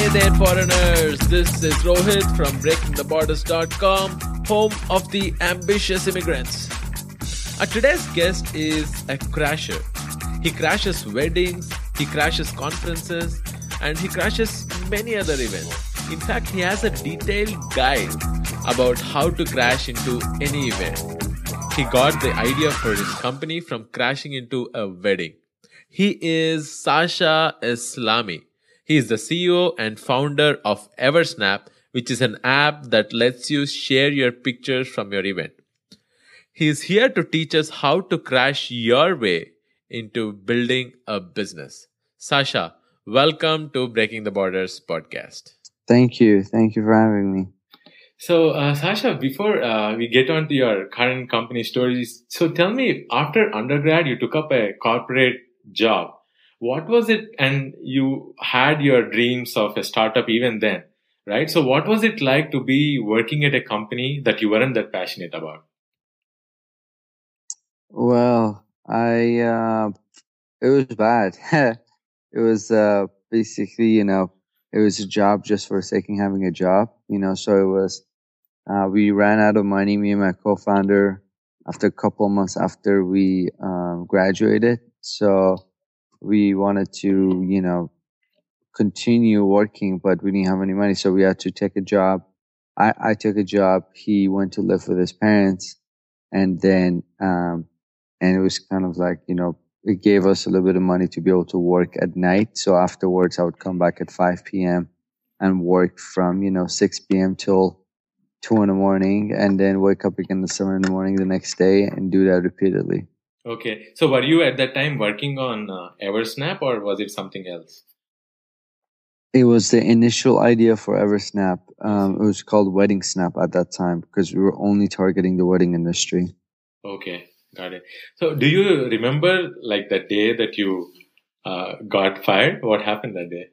Hey there, foreigners. This is Rohit from BreakingTheBorders.com, home of the ambitious immigrants. Our today's guest is a crasher. He crashes weddings, he crashes conferences, and he crashes many other events. In fact, he has a detailed guide about how to crash into any event. He got the idea for his company from crashing into a wedding. He is Sasha Eslami. He is the CEO and founder of Eversnap, which is an app that lets you share your pictures from your event. He is here to teach us how to crash your way into building a business. Sasha, welcome to Breaking the Borders podcast. Thank you. Thank you for having me. So, Sasha, before we get on to your current company stories, so tell me, after undergrad, you took up a corporate job. What was it? And you had your dreams of a startup even then, right? So what was it like to be working at a company that you weren't that passionate about? Well, it was bad. It was basically, it was a job just for the sake of having a job, so it was, we ran out of money, me and my co-founder, after a couple of months after we graduated. So we wanted to, continue working, but we didn't have any money. So we had to take a job. I took a job. He went to live with his parents. And then, and it was kind of like, it gave us a little bit of money to be able to work at night. So afterwards, I would come back at 5 p.m. and work from, 6 p.m. till 2 in the morning, and then wake up again at 7 in the morning the next day and do that repeatedly. Okay. So were you at that time working on Eversnap, or was it something else? It was the initial idea for Eversnap. It was called Wedding Snap at that time because we were only targeting the wedding industry. Okay. Got it. So do you remember like the day that you got fired? What happened that day?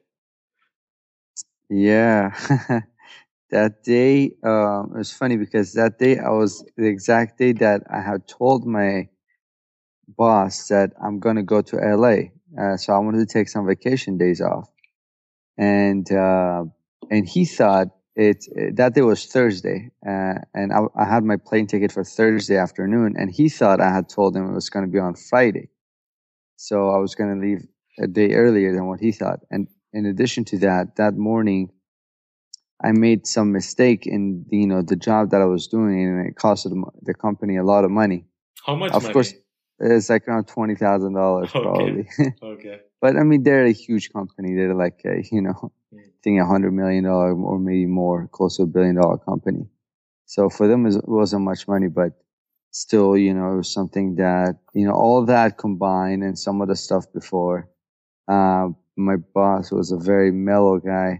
Yeah. That day, it was funny because that day I was the exact day that I had told my boss that I'm going to go to LA. So I wanted to take some vacation days off. And he thought that day was Thursday. And I had my plane ticket for Thursday afternoon, and he thought I had told him it was going to be on Friday. So I was going to leave a day earlier than what he thought. And in addition to that morning, I made some mistake in the job that I was doing, and it costed the company a lot of money. How much of money? Course, it's like around $20,000 probably. Okay. But I mean, they're a huge company. They're like I think $100 million or maybe more, close to $1 billion company. So for them, it wasn't much money, but still, it was something that, all that combined and some of the stuff before. My boss was a very mellow guy.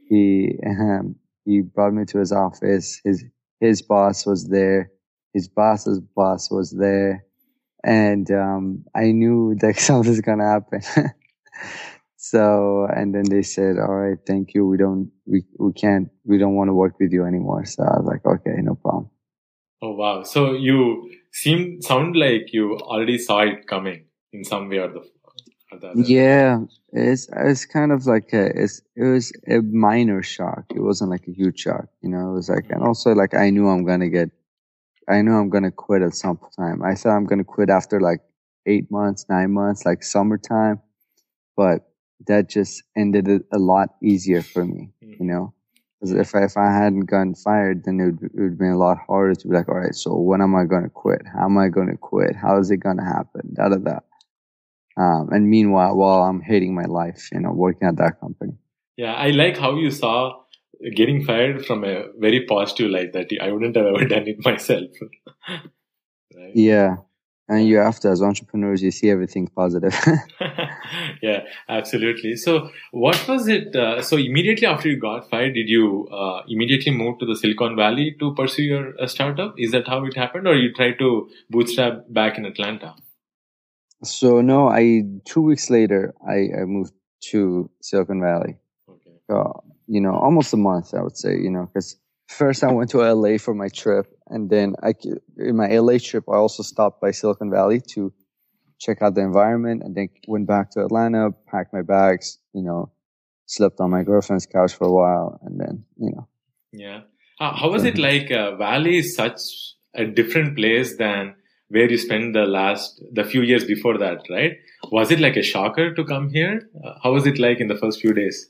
He brought me to his office. His boss was there. His boss's boss was there. And I knew that something's gonna happen. So, and then they said, "All right, thank you. We don't want to work with you anymore." So I was like, "Okay, no problem." Oh wow! So you sound like you already saw it coming in some way or the other. Yeah, it's kind of like it was a minor shock. It wasn't like a huge shock, It was like, and also like I knew I'm gonna quit at some time. I thought I'm gonna quit after like 8 months, 9 months, like summertime, but that just ended it a lot easier for me, Because if I hadn't gotten fired, then it would be a lot harder to be like, all right, so when am I gonna quit? How am I gonna quit? How is it gonna happen? Da da da. And meanwhile, while I'm hating my life, working at that company. Yeah, I like how you saw getting fired from a very positive light that I wouldn't have ever done it myself. Right? Yeah. And you have to, as entrepreneurs, you see everything positive. Yeah, absolutely. So what was it? So immediately after you got fired, did you immediately move to the Silicon Valley to pursue your startup? Is that how it happened? Or you tried to bootstrap back in Atlanta? So no, 2 weeks later, I moved to Silicon Valley. Okay. Almost a month, I would say, because first I went to LA for my trip. And then in my LA trip, I also stopped by Silicon Valley to check out the environment, and then went back to Atlanta, packed my bags, slept on my girlfriend's couch for a while, and then Yeah. How was it like? Valley is such a different place than where you spent the few years before that, right? Was it like a shocker to come here? How was it like in the first few days?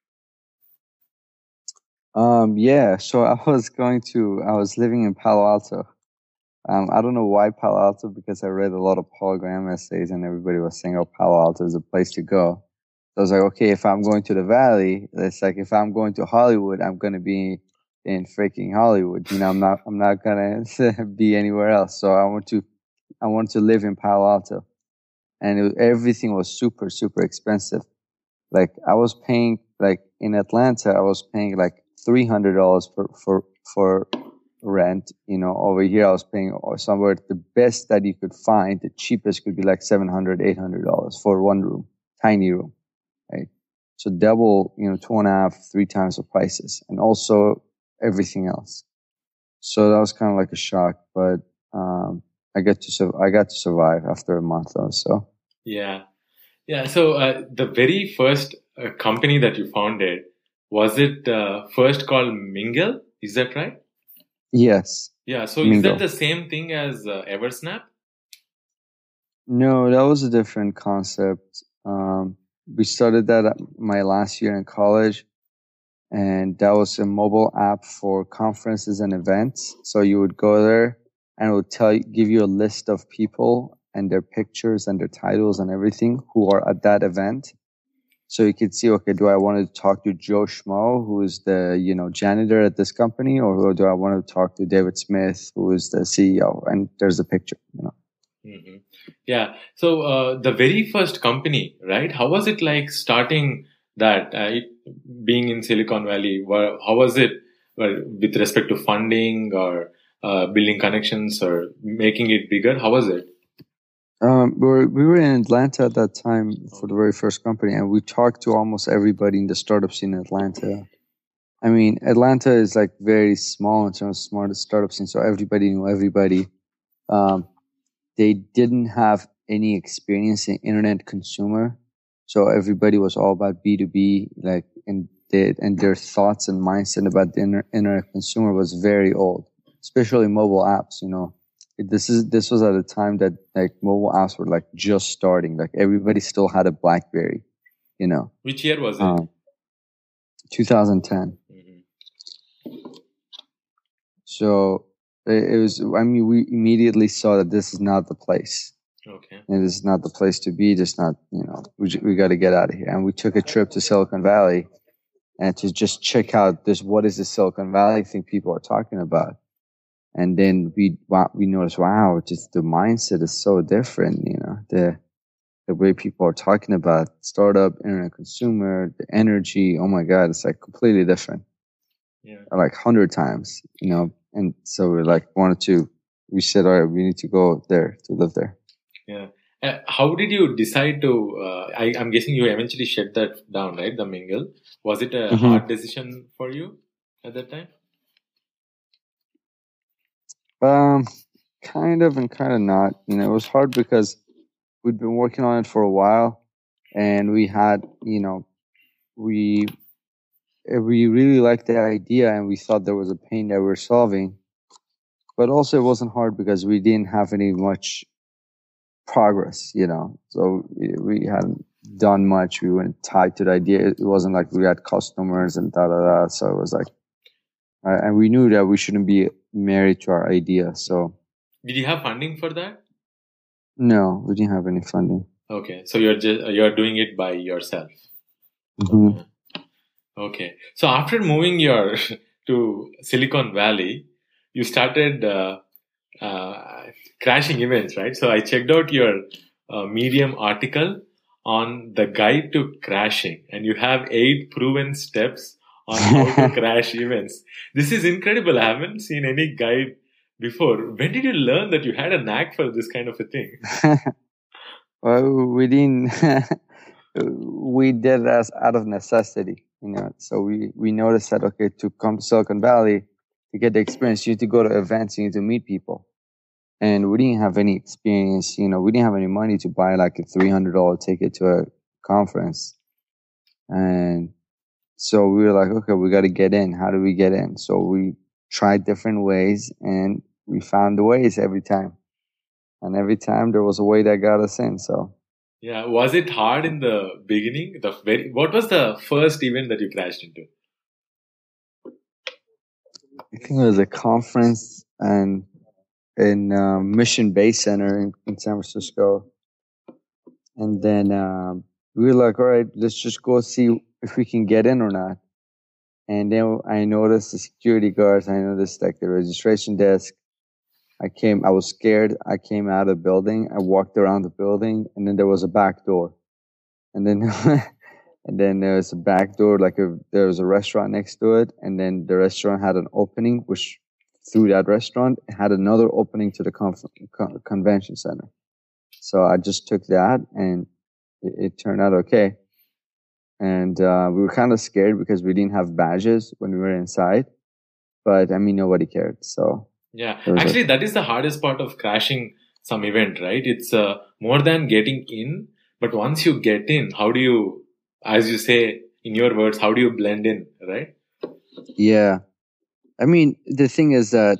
Yeah. So I was living in Palo Alto. I don't know why Palo Alto, because I read a lot of Paul Graham essays and everybody was saying, oh, Palo Alto is a place to go. So I was like, okay, if I'm going to the Valley, it's like if I'm going to Hollywood, I'm going to be in freaking Hollywood. I'm not going to be anywhere else. So I want to live in Palo Alto. And everything was super, super expensive. Like I was paying, like in Atlanta, I was paying like $300 for rent. Over here I was paying somewhere the best that you could find. The cheapest could be like $700, $800 for one room, tiny room, right? So double, 2.5, 3 times the prices, and also everything else. So that was kind of like a shock, but I got to survive after a month or so. Yeah. Yeah. So the very first company that you founded, was it first called Mingle? Is that right? Yes. Yeah. So Mingle. Is that the same thing as Eversnap? No, that was a different concept. We started that at my last year in college, and that was a mobile app for conferences and events. So you would go there and it would give you a list of people and their pictures and their titles and everything who are at that event. So you could see, okay, do I want to talk to Joe Schmo, who is the, janitor at this company, or do I want to talk to David Smith, who is the CEO? And there's a picture, Mm-hmm. Yeah. So the very first company, right? How was it like starting that, being in Silicon Valley? How was it with respect to funding or building connections or making it bigger? How was it? We were in Atlanta at that time for the very first company, and we talked to almost everybody in the startup scene in Atlanta. I mean, Atlanta is like very small in terms of smart startup scene, so everybody knew everybody. They didn't have any experience in internet consumer, so everybody was all about B2B, like, and their thoughts and mindset about the internet consumer was very old, especially mobile apps. This was at a time that like mobile apps were like just starting. Like everybody still had a BlackBerry. Which year was it? 2010. Mm-hmm. So it was. I mean, we immediately saw that this is not the place. Okay. And this is not the place to be. Just not. We got to get out of here. And we took a trip to Silicon Valley, and to just check out this. What is the Silicon Valley thing people are talking about? And then we noticed, wow, just the mindset is so different. The way people are talking about startup, internet consumer, the energy. Oh my God, it's like completely different. Yeah. Like 100 times, And so we said, all right, we need to go there to live there. Yeah. How did you decide to? I'm guessing you eventually shut that down, right? The Mingle. Was it a hard decision for you at that time? Kind of and kind of not. It was hard because we'd been working on it for a while, and we had, we really liked the idea, and we thought there was a pain that we were solving. But also, it wasn't hard because we didn't have any much progress, So we hadn't done much. We weren't tied to the idea. It wasn't like we had customers and da. So it was like, and we knew that we shouldn't be married to our idea. So, did you have funding for that? No, we didn't have any funding. Okay, so you're doing it by yourself. Mm-hmm. Okay, so after moving to Silicon Valley, you started crashing events, right? So I checked out your Medium article on the guide to crashing, and you have 8 proven steps on how to crash events. This is incredible. I haven't seen any guide before. When did you learn that you had a knack for this kind of a thing? Well, we didn't. We did it out of necessity, So we noticed that, okay, to come to Silicon Valley to get the experience, you need to go to events, you need to meet people. And we didn't have any experience, we didn't have any money to buy like a $300 ticket to a conference. And So we were like, okay, we got to get in. How do we get in? So we tried different ways, and we found the ways every time. And every time there was a way that got us in. So Yeah. Was it hard in the beginning? What was the first event that you crashed into? I think it was a conference and in Mission Bay Center in San Francisco. And then we were like, all right, let's just go see if we can get in or not. And then I noticed the security guards. I noticed like the registration desk. I was scared. I came out of the building. I walked around the building, and then there was a back door. And then, and then there was a back door, there was a restaurant next to it. And then the restaurant had an opening, which through that restaurant had another opening to the convention center. So I just took that, and it turned out okay. And we were kind of scared because we didn't have badges when we were inside. But I mean, nobody cared. So yeah, actually, that is the hardest part of crashing some event, right? It's more than getting in, but once you get in, how do you, as you say in your words, how do you blend in, right? Yeah. I mean, the thing is that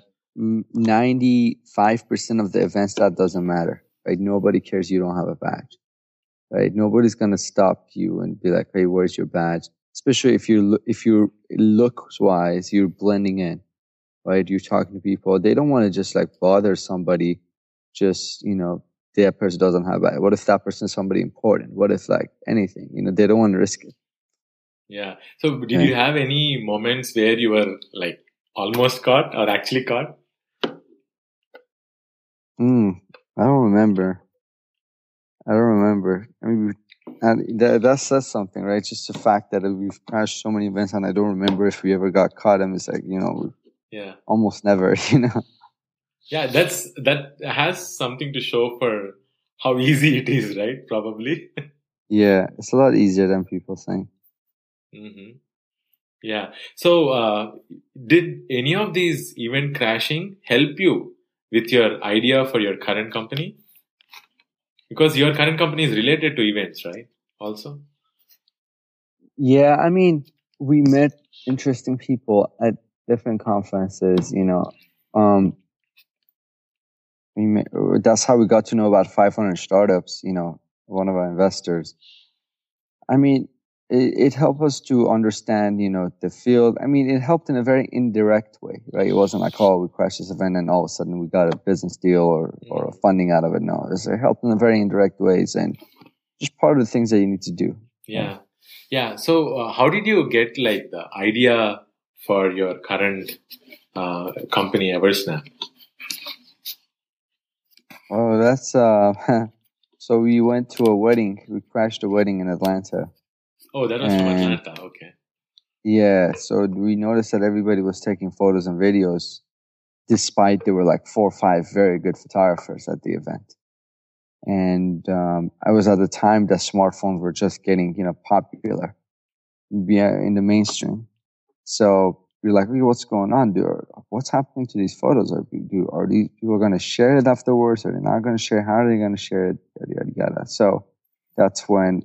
95% of the events, that doesn't matter, right? Nobody cares you don't have a badge, right? Nobody's going to stop you and be like, hey, where's your badge? Especially if you looks wise, you're blending in, right? You're talking to people. They don't want to just like bother somebody. Just, that person doesn't have a badge. What if that person is somebody important? What if like anything, they don't want to risk it. Yeah. So did you have any moments where you were like almost caught or actually caught? I don't remember. I mean, that says something, right? Just the fact that we've crashed so many events, and I don't remember if we ever got caught. And it's like, yeah, almost never, Yeah, that has something to show for how easy it is, right? Probably. Yeah, it's a lot easier than people think. Mm-hmm. Yeah. So, did any of these event crashing help you with your idea for your current company? Because your current company is related to events, right? Also. Yeah, I mean, we met interesting people at different conferences. That's how we got to know about 500 startups. One of our investors. I mean, it helped us to understand, the field. I mean, it helped in a very indirect way, right? It wasn't like, oh, we crashed this event and all of a sudden we got a business deal or a funding out of it. No, it helped in a very indirect ways and just part of the things that you need to do. Yeah. Yeah. So, how did you get like the idea for your current company, Eversnap? Oh, that's so we went to a wedding. We crashed a wedding in Atlanta. Oh, that was from Atlanta. Okay. Yeah. So we noticed that everybody was taking photos and videos, despite there were like 4 or 5 very good photographers at the event. And I was at the time that smartphones were just getting, popular in the mainstream. So we're like, what's going on, dude? What's happening to these photos? Are these people going to share it afterwards? Are they not going to share? How are they going to share it? Yada, yada, yada. So that's when,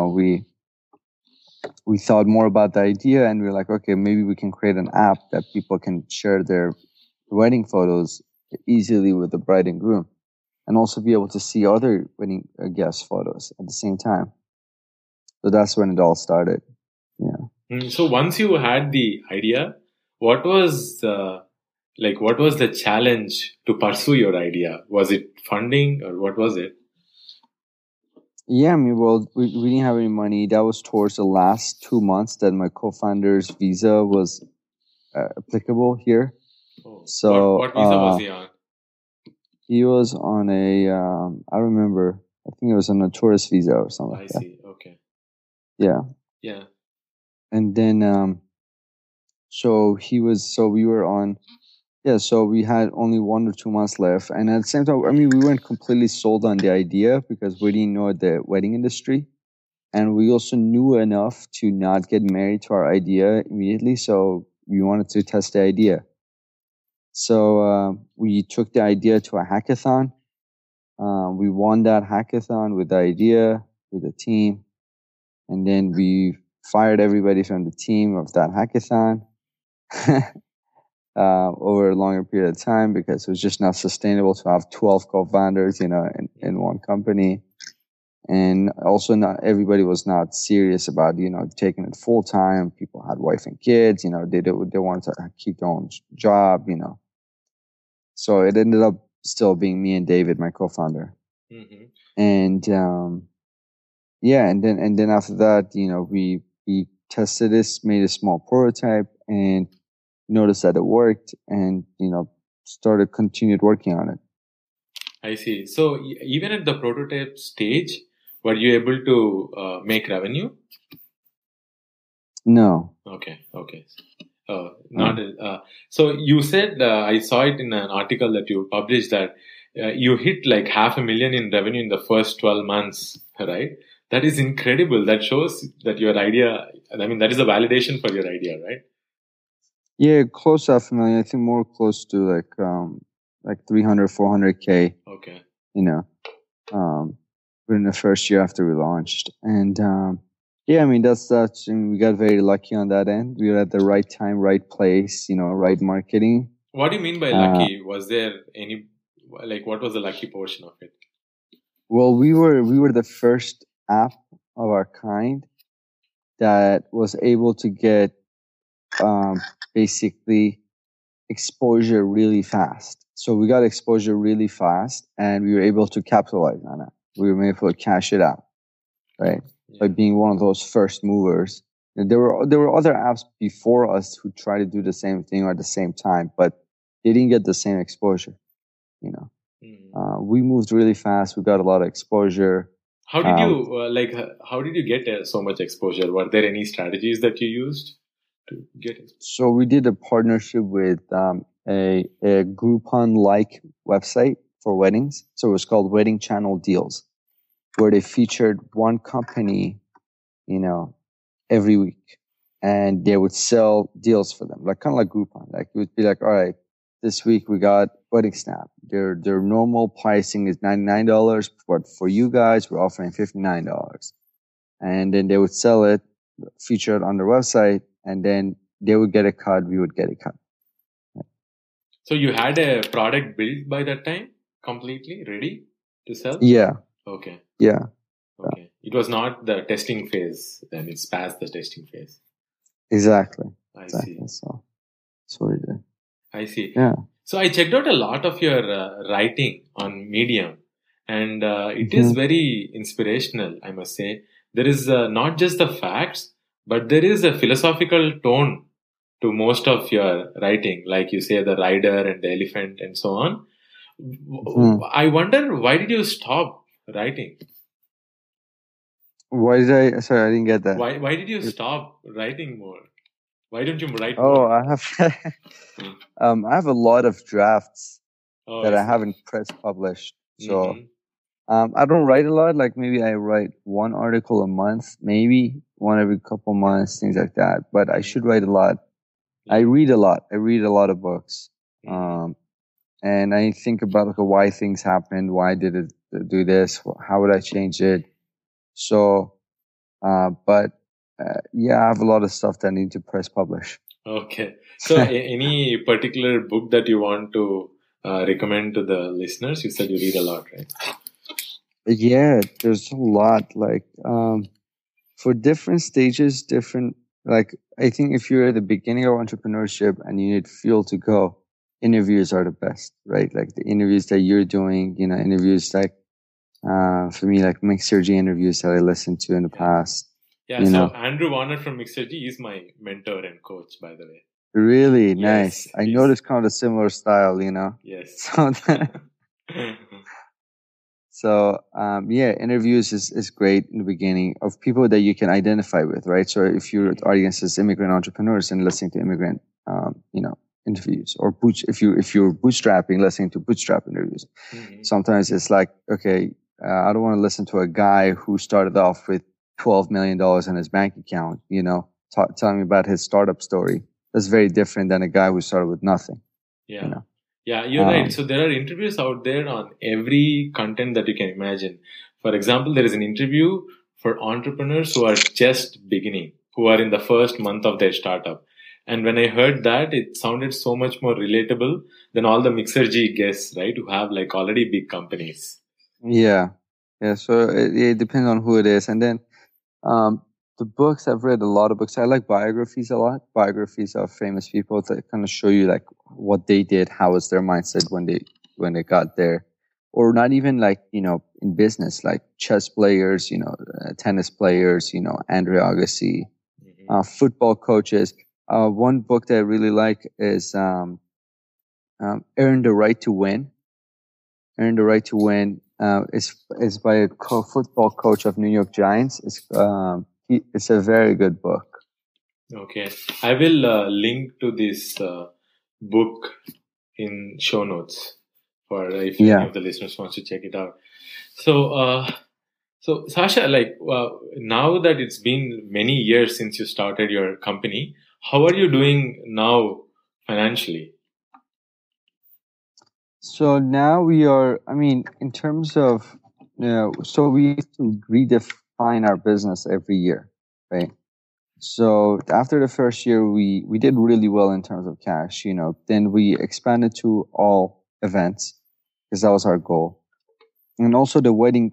we thought more about the idea, and we were like, okay, maybe we can create an app that people can share their wedding photos easily with the bride and groom, and also be able to see other wedding guest photos at the same time. So that's when it all started. Yeah. So once you had the idea, what was the challenge to pursue your idea? Was it funding or what was it? Yeah, I mean, well, we didn't have any money. That was towards the last 2 months that my co-founder's visa was applicable here. Oh, so what visa was he on? He was on I remember, I think it was on a tourist visa or something like that. I see, okay. Yeah. Yeah. And then, so we were on, so we had only 1 or 2 months left. And at the same time, I mean, we weren't completely sold on the idea because we didn't know the wedding industry. And we also knew enough to not get married to our idea immediately. So we wanted to test the idea. So we took the idea to a hackathon. We won that hackathon with the idea, with the team. And then we fired everybody from the team of that hackathon over a longer period of time because it was just not sustainable to have 12 co-founders, in one company. And also not everybody was not serious about, taking it full time. People had wife and kids, they wanted to keep their own job, So it ended up still being me and David, my co-founder. Mm-hmm. And, and then after that, we tested this, made a small prototype and noticed that it worked and, continued working on it. I see. So even at the prototype stage, were you able to make revenue? No. Okay. So you said, I saw it in an article that you published that you hit like $500,000 in revenue in the first 12 months, right? That is incredible. That shows that your idea, that is a validation for your idea, right? Yeah, close to $500,000. I think more close to like 300, 400K. Okay. Within the first year after we launched. And, that's we got very lucky on that end. We were at the right time, right place, right marketing. What do you mean by lucky? Was there any, what was the lucky portion of it? Well, we were the first app of our kind that was able to get, basically exposure really fast. So we got exposure really fast and we were able to capitalize on it. We were able to cash it out, right? Yeah. By being one of those first movers. And there were other apps before us who tried to do the same thing at the same time, but they didn't get the same exposure. We moved really fast. We got a lot of exposure. How did how did you get so much exposure? Were there any strategies that you used to get it? So we did a partnership with a Groupon-like website for weddings. So it was called Wedding Channel Deals, where they featured one company, every week, and they would sell deals for them, kind of like Groupon. Like it would be like, all right, this week we got Wedding Snap. Their normal pricing is $99, but for you guys, we're offering $59. And then they would sell it, feature it on their website, and then they would get a cut, we would get a cut. So you had a product built by that time, completely ready to sell? Yeah. Okay. Yeah. Okay. It was not the testing phase, then it's past the testing phase. Exactly. I see. So that's what we did. I see. Yeah. So I checked out a lot of your writing on Medium, and it is very inspirational, I must say. There is not just the facts, but there is a philosophical tone to most of your writing, like you say, the rider and the elephant and so on. I wonder, why did you stop writing? Sorry, I didn't get that. Why did you stop writing more? Why don't you write more? Oh, I have a lot of drafts that I haven't press published. So I don't write a lot. Like maybe I write one article a month, maybe one every couple months, things like that. But I should write a lot. I read a lot. I read a lot of books. And I think about why things happened. Why did it do this? How would I change it? So, I have a lot of stuff that I need to press publish. Okay. So any particular book that you want to recommend to the listeners? You said you read a lot, right? Yeah, there's a lot. For different stages, I think if you're at the beginning of entrepreneurship and you need fuel to go, interviews are the best, right? Like the interviews that you're doing, interviews for me, like Mixergy interviews that I listened to in the past. Yeah, so Andrew Warner from Mixergy is my mentor and coach, by the way. Really? Nice. I noticed kind of a similar style, Yes. So, interviews is great in the beginning of people that you can identify with, right? So if your audience is immigrant entrepreneurs and listening to immigrant, interviews, or if you're bootstrapping, listening to bootstrap interviews, sometimes it's like, okay, I don't want to listen to a guy who started off with $12 million in his bank account, telling me about his startup story. That's very different than a guy who started with nothing. Yeah. Yeah, you're right. So there are interviews out there on every content that you can imagine. For example, there is an interview for entrepreneurs who are just beginning, who are in the first month of their startup. And when I heard that, it sounded so much more relatable than all the Mixergy guests, right? Who have like already big companies. Yeah. Yeah. So it depends on who it is. And then, the books, I've read a lot of books. I like biographies a lot. Biographies of famous people that kind of show you like what they did, how was their mindset when they got there, or not even like, in business, like chess players, tennis players, Andre Agassi, football coaches. One book that I really like is Earn the Right to Win. Earn the Right to Win is by a football coach of New York Giants. It's a very good book. Okay, I will link to this book in show notes for if any of the listeners wants to check it out. So Sasha, like now that it's been many years since you started your company, how are you doing now financially? So now we are, in terms of, so we used to redefine our business every year, right? So after the first year, we did really well in terms of cash, then we expanded to all events because that was our goal. And also the wedding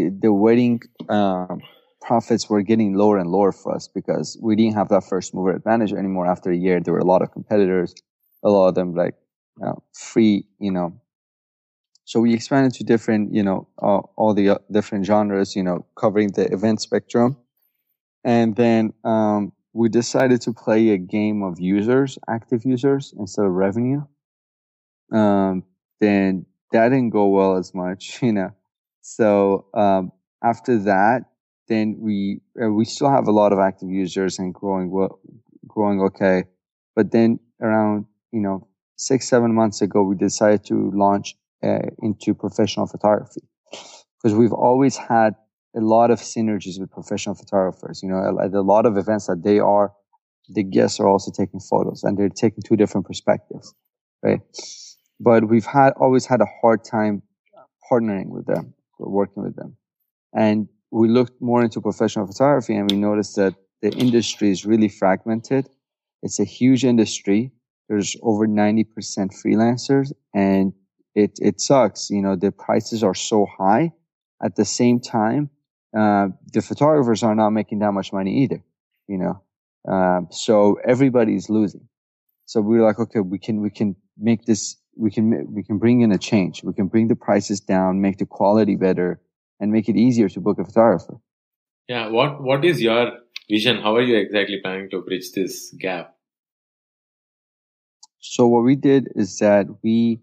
profits were getting lower and lower for us because we didn't have that first mover advantage anymore. After a year, there were a lot of competitors, a lot of them like free, So we expanded to different, all the different genres, covering the event spectrum. And then we decided to play a game of active users instead of revenue. Then that didn't go well as much, So after that, then we still have a lot of active users and growing okay. But then around 6-7 months ago, we decided to launch into professional photography because we've always had a lot of synergies with professional photographers. At a lot of events that the guests are also taking photos and they're taking two different perspectives, right? But we've always had a hard time partnering with them, or working with them. And we looked more into professional photography and we noticed that the industry is really fragmented. It's a huge industry. There's over 90% freelancers and it sucks. The prices are so high. At the same time, the photographers are not making that much money either, so everybody's losing. So we were like, okay, we can make this, we can bring in a change. We can bring the prices down, make the quality better, and make it easier to book a photographer. Yeah. What is your vision? How are you exactly planning to bridge this gap? So what we did is that we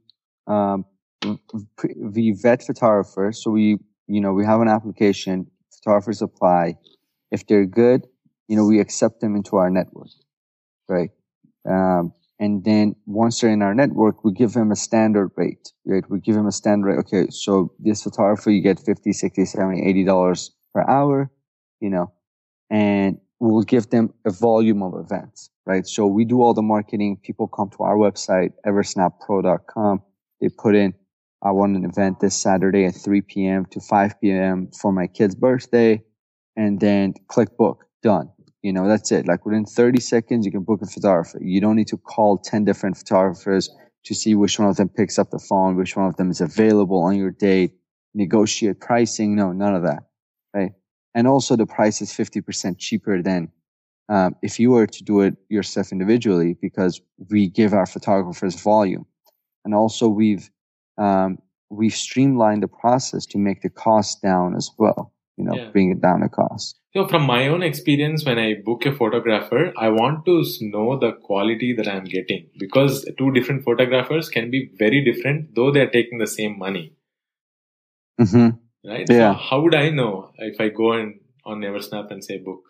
vet photographers. So we have an application, photographers apply. If they're good, we accept them into our network, right? And then once they're in our network, we give them a standard rate, right? We give them a standard rate. Okay, so this photographer, you get $50, $60, $70, $80 per hour, and we'll give them a volume of events, right? So we do all the marketing. People come to our website, eversnappro.com. They put in, I want an event this Saturday at 3 p.m. to 5 p.m. for my kid's birthday, and then click book, done. That's it. Like within 30 seconds, you can book a photographer. You don't need to call 10 different photographers to see which one of them picks up the phone, which one of them is available on your date, negotiate pricing. No, none of that, right? And also the price is 50% cheaper than if you were to do it yourself individually because we give our photographers volume. And also we've streamlined the process to make the cost down as well, bring it down the cost. So from my own experience, when I book a photographer, I want to know the quality that I'm getting because two different photographers can be very different, though they're taking the same money. Mm-hmm. Right? Yeah. So how would I know if I go on Eversnap and say book?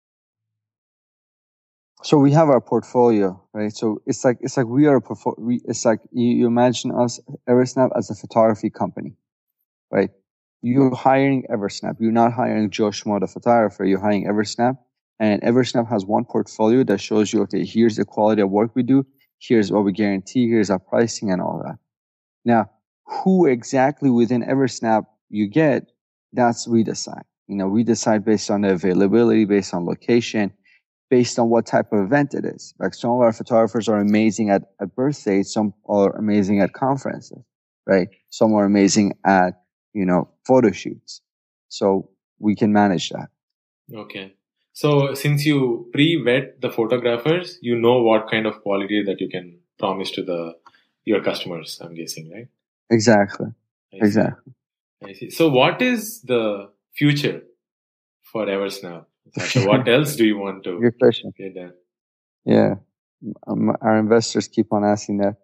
So we have our portfolio, right? So it's like we are it's like you imagine us, Eversnap, as a photography company, right? You're hiring Eversnap. You're not hiring Joe Schmo, the photographer. You're hiring Eversnap. And Eversnap has one portfolio that shows you, okay, here's the quality of work we do. Here's what we guarantee. Here's our pricing and all that. Now, who exactly within Eversnap you get, we decide. We decide based on the availability, based on location. based on what type of event it is. Like some of our photographers are amazing at birthdays, some are amazing at conferences, right? Some are amazing at, photo shoots. So we can manage that. Okay. So since you pre-vet the photographers, you know what kind of quality that you can promise to your customers, I'm guessing, right? Exactly. I see. So what is the future for Eversnap? Sasha, what else do you want to Good question. get done? Yeah. Our investors keep on asking that,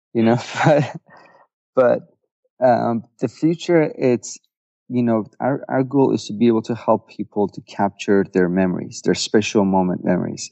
but the future, it's, our goal is to be able to help people to capture their memories, their special moment memories,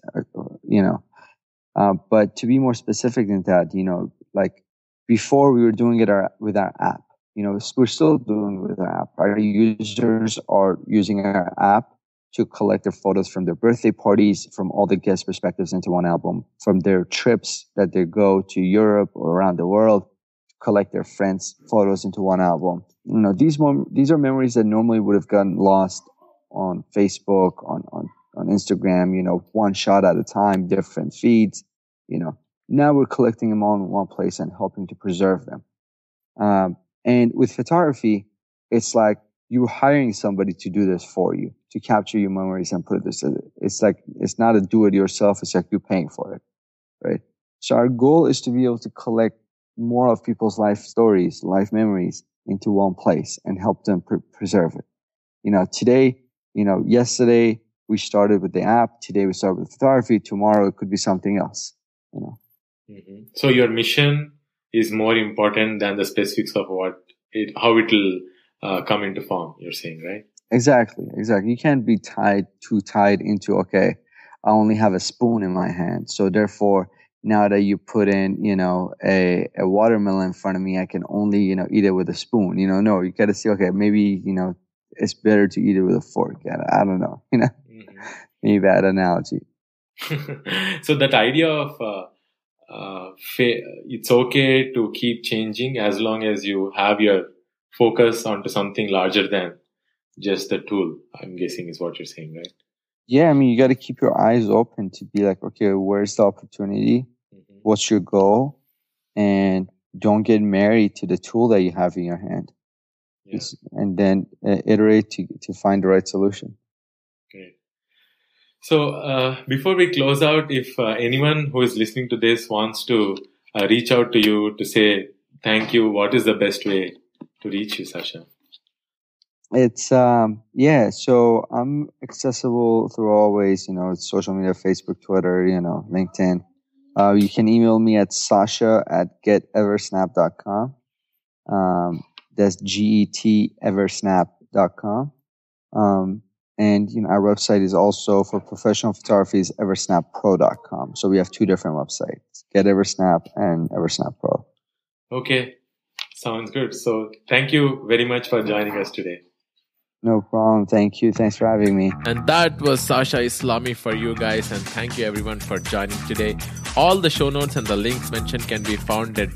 but to be more specific than that, like before we were doing it with our app, we're still doing it with our app. Our users are using our app to collect their photos from their birthday parties, from all the guest perspectives into one album, from their trips that they go to Europe or around the world, collect their friends' photos into one album. These are memories that normally would have gotten lost on Facebook, on Instagram, one shot at a time, different feeds, Now we're collecting them all in one place and helping to preserve them. And with photography, it's like you're hiring somebody to do this for you, to capture your memories and put this. It's like, it's not a do-it-yourself. It's like you're paying for it, right? So our goal is to be able to collect more of people's life stories, life memories into one place and help them preserve it. Today, yesterday we started with the app. Today we start with photography. Tomorrow it could be something else, Mm-hmm. So your mission is more important than the specifics of how it will come into form, you're saying, right? Exactly. You can't be too tied into, okay, I only have a spoon in my hand. So therefore, now that you put in, a watermelon in front of me, I can only, eat it with a spoon. No, you got to see, okay, maybe, it's better to eat it with a fork. I don't know, Mm-hmm. Maybe bad analogy. So that idea of it's okay to keep changing as long as you have your focus onto something larger than just the tool, I'm guessing is what you're saying, right? Yeah, you got to keep your eyes open to be like, okay, where's the opportunity? Mm-hmm. What's your goal? And don't get married to the tool that you have in your hand. Yeah. And then iterate to find the right solution. Great. So before we close out, if anyone who is listening to this wants to reach out to you to say thank you, what is the best way to reach you, Sasha? It's so I'm accessible through all ways, social media, Facebook, Twitter, LinkedIn. You can email me at sasha@geteversnap.com. That's GETeversnap.com. And our website is also for professional photography is eversnappro.com. So we have two different websites, GetEversnap and Eversnap Pro. Okay, sounds good. So thank you very much for joining us today. No problem. Thank you. Thanks for having me. And that was Sasha Islami for you guys. And thank you everyone for joining today. All the show notes and the links mentioned can be found at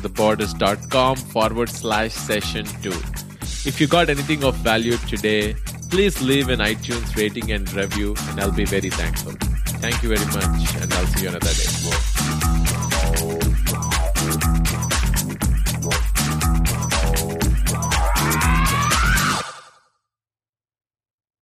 breakingtheborders.com/session2. If you got anything of value today, please leave an iTunes rating and review, and I'll be very thankful. Thank you very much, and I'll see you another day.